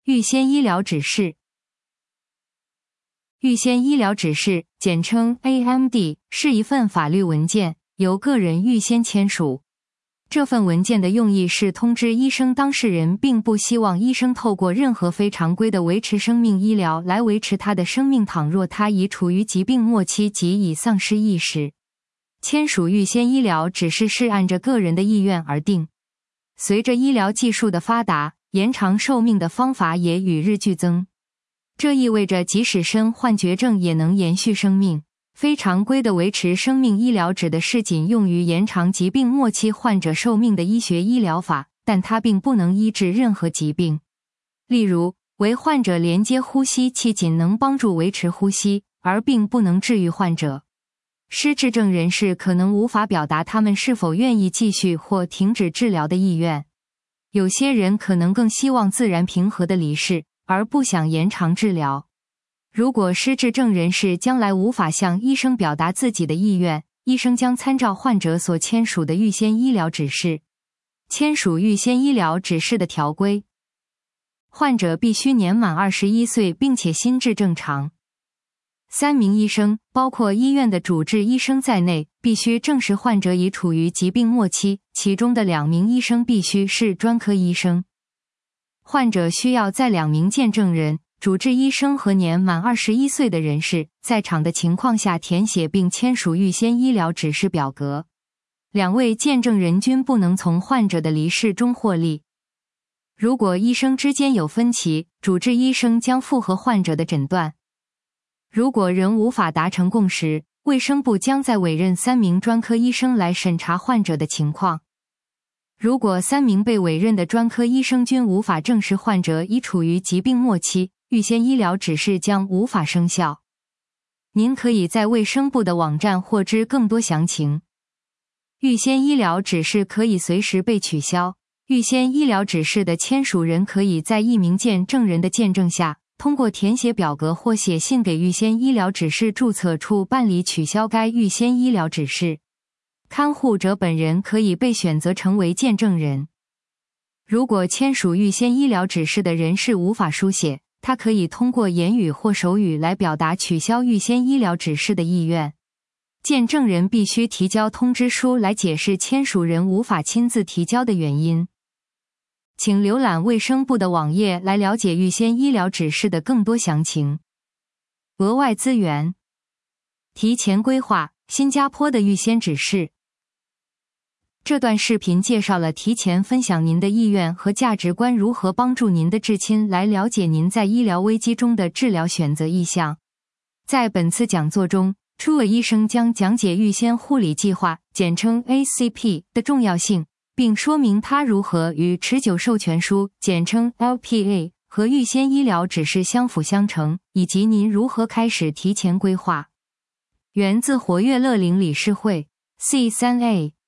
预先医疗指示。预先医疗指示，简称 AMD， 是一份法律文件，由个人预先签署。这份文件的用意是通知医生当事人并不希望医生透过任何非常规的维持生命医疗来维持他的生命，倘若他已处于疾病末期及已丧失意识。签署预先医疗指示是按着个人的意愿而定。随着医疗技术的发达，延长寿命的方法也与日俱增。这意味着即使身患绝症也能延续生命。非常规的维持生命医疗指的是仅用于延长疾病末期患者寿命的医学医疗法，但它并不能医治任何疾病。例如，为患者连接呼吸器仅能帮助维持呼吸，而并不能治愈患者。失智症人士可能无法表达他们是否愿意继续或停止治疗的意愿。有些人可能更希望自然平和的离世，而不想延长治疗。如果失智症人士将来无法向医生表达自己的意愿，医生将参照患者所签署的预先医疗指示。签署预先医疗指示的条规：患者必须年满21岁并且心智正常。3名医生，包括医院的主治医生在内，必须证实患者已处于疾病末期，其中的2名医生必须是专科医生。患者需要在2名见证人、主治医生和年满21岁的人士在场的情况下填写并签署预先医疗指示表格。2位见证人均不能从患者的离世中获利。如果医生之间有分歧，主治医生将复核患者的诊断。如果仍无法达成共识，卫生部将再委任3名专科医生来审查患者的情况。如果3名被委任的专科医生均无法证实患者已处于疾病末期，预先医疗指示将无法生效。您可以在卫生部的网站获知更多详情。预先医疗指示可以随时被取消。预先医疗指示的签署人可以在1名见证人的见证下，通过填写表格或写信给预先医疗指示注册处办理取消该预先医疗指示。看护者本人可以被选择成为见证人。如果签署预先医疗指示的人士无法书写，他可以通过言语或手语来表达取消预先医疗指示的意愿。见证人必须提交通知书来解释签署人无法亲自提交的原因。请浏览卫生部的网页来了解预先医疗指示的更多详情。额外资源：提前规划，新加坡的预先指示。这段视频介绍了提前分享您的意愿和价值观如何帮助您的至亲来了解您在医疗危机中的治疗选择意向。在本次讲座中，初位医生将讲解预先护理计划，简称 ACP 的重要性，并说明它如何与持久授权书，简称 LPA 和预先医疗指示相辅相成，以及您如何开始提前规划。源自活跃乐龄理事会 C3A